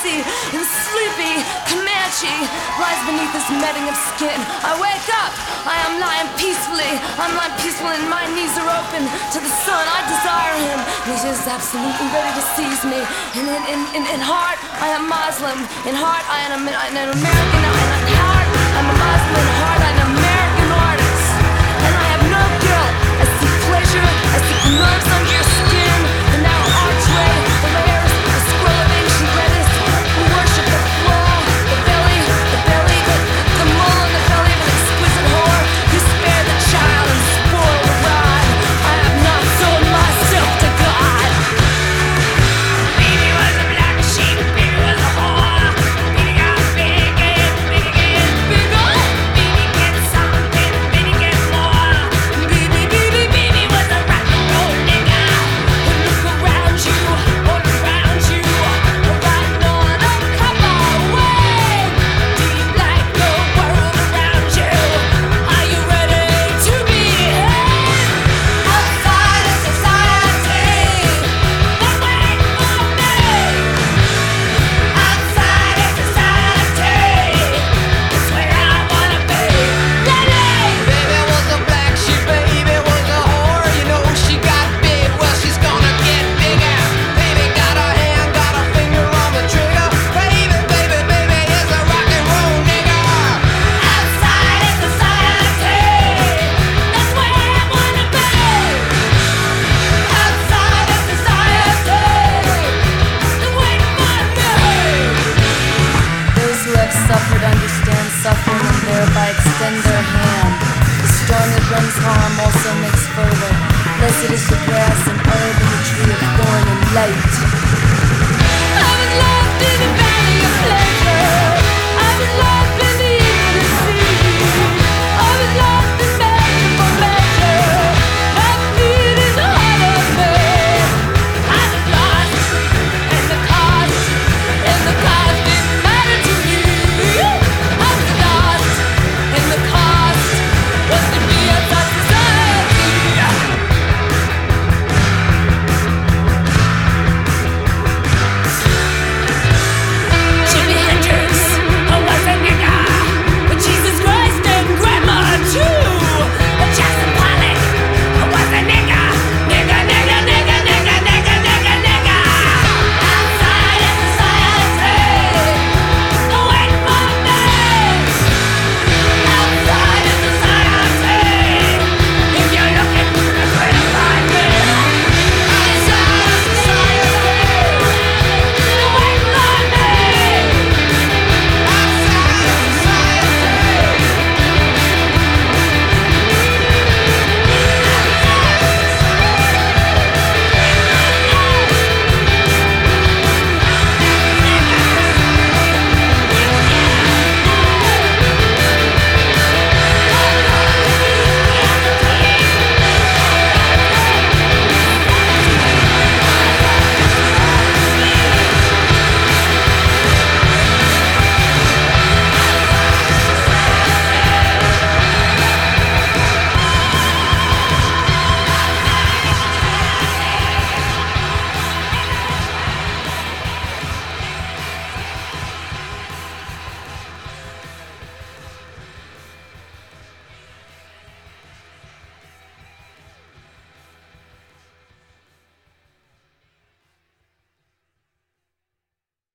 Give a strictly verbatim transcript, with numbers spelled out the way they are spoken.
icy and sleepy Comanche lies beneath this matting of skin. I wake up, I am lying peacefully. I'm lying peacefully and my knees are open to the sun. I desire him, and he's just absolutely ready to seize me. And in, in, in, in heart, I am Muslim. In heart, I am an, an American. In heart, I'm a Muslim. In heart, I'm an American artist. And I have no guilt. I seek pleasure. I seek nerves under your skin. The narrow archway.